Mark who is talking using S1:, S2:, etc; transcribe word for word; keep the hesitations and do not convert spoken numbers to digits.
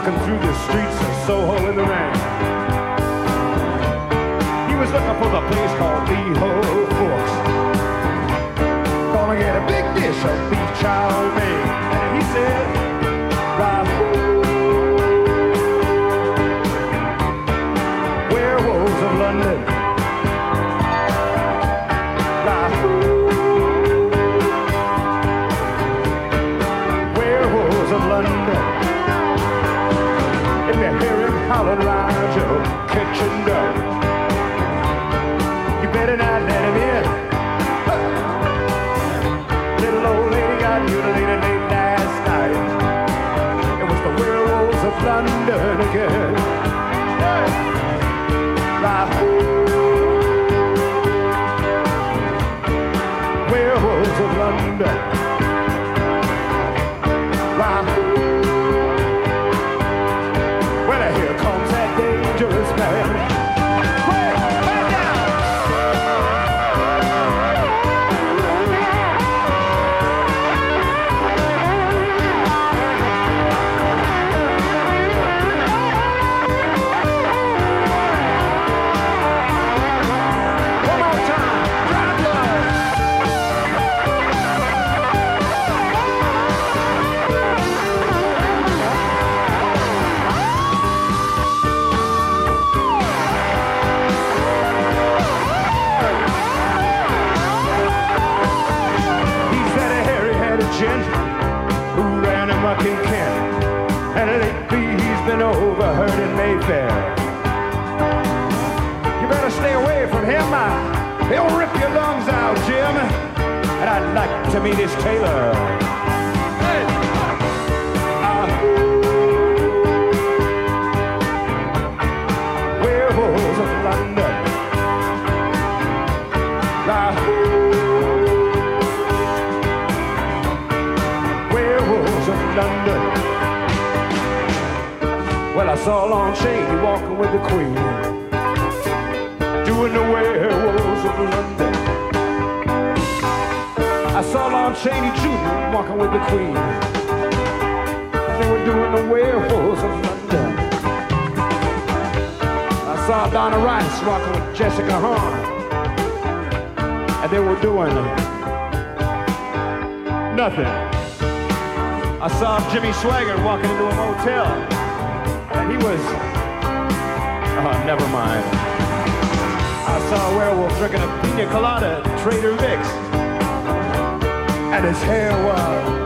S1: walking through the streets of Soho in the rain. He was looking for the place called Lee Ho Forks. Gonna get a big dish of beef chow mein. And he said, Rahoo, werewolves of London. Rahoo, werewolves of London. If you hear him hollering around your kitchen door, you better not let him in. Little old lady got mutilated late last night. It was the werewolves of London again. Rahoo, werewolves of London. Rahoo. Well, here comes that dangerous man. Who ran amok in Kent, and lately he's been overheard in Mayfair. You better stay away from him, uh, he'll rip your lungs out, Jim. And I'd like to meet his tailor. Hey. Uh, werewolves of London. Rahoo. London. Well, I saw Lon Chaney walking with the Queen, doing the werewolves of London. I saw Lon Chaney Junior walking with the Queen. They were doing the werewolves of London. I saw Donna Rice walking with Jessica Harn, and they were doing nothing. I saw Jimmy Swaggart walking into a motel, and he was, oh, never mind. I saw a werewolf drinking a pina colada at Trader Vic's, and his hair was